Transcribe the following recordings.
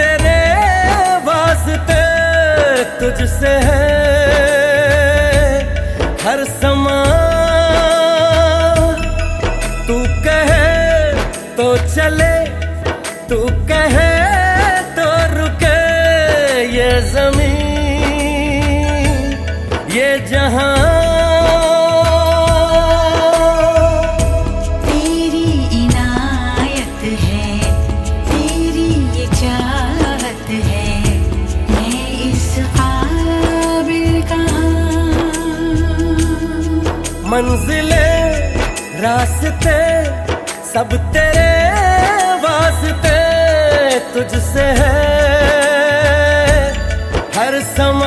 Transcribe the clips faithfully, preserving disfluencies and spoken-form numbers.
तेरे वास्ते तुझसे है हर समा। तू कहे तो चले, तू कहे तो रुके, ये ज़मीन ये जहां तेरी इनायत है, तेरी ये चाहत है, मैं इस काबिल कहाँ। मंजिले रास्ते सब तेरे वास्ते तुझसे है हर समा।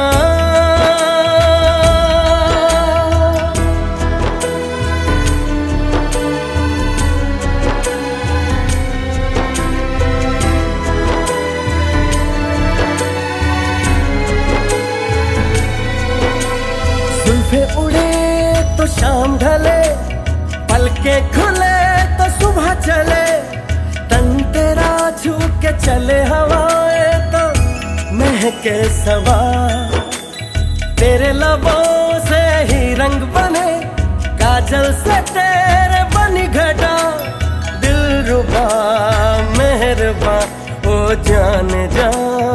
जुल्फे उड़े तो शाम ढले, पलके खुले तो सुबह चले, तन तेरा छू के चले हवाएं तो महके सवा। तेरे लबों से ही रंग बने, काजल से तेरे बनी घटा, दिलरुबा मेहरबा ओ जान जा।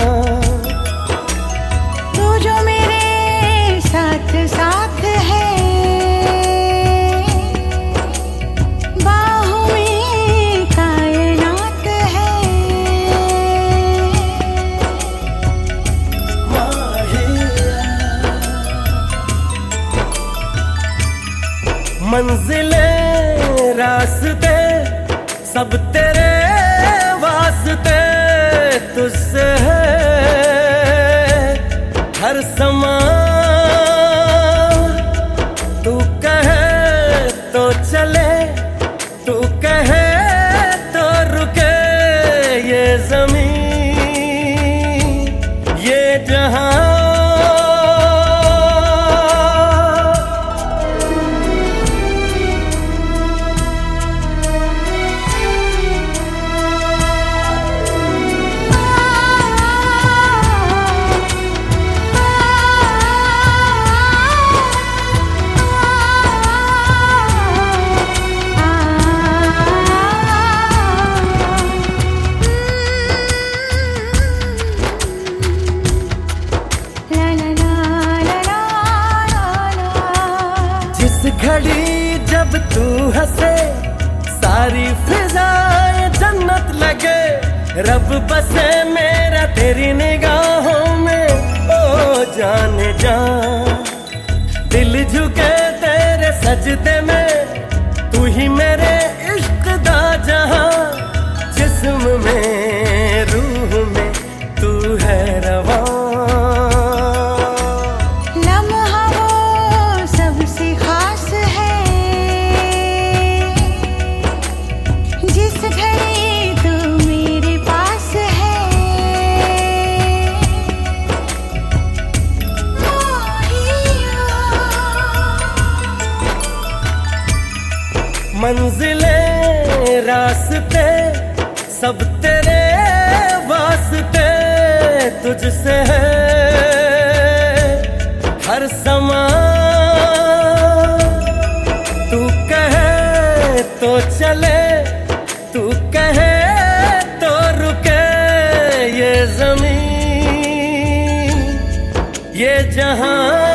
तू जो मेरे साथ साथ है, मंजिले रास्ते सब तेरे वास्ते तुझसे है हर समा। तू कहे तो चले, तू कहे तो रुके, ये ज़मीन ये जहां घड़ी जब तू हंसे, सारी फिजाएं जन्नत लगे, रब बसे मेरा तेरी निगाहों में ओ जाने जा। दिल झुके तेरे सजदे में, तू ही मेरे इश्क दा जहां, जिस्म में रूह में तू है रवां। मंजिले रास्ते सब तेरे वास्ते तुझसे है हर समा। तू कहे तो चले, तू कहे तो रुके, ये ज़मीन ये जहां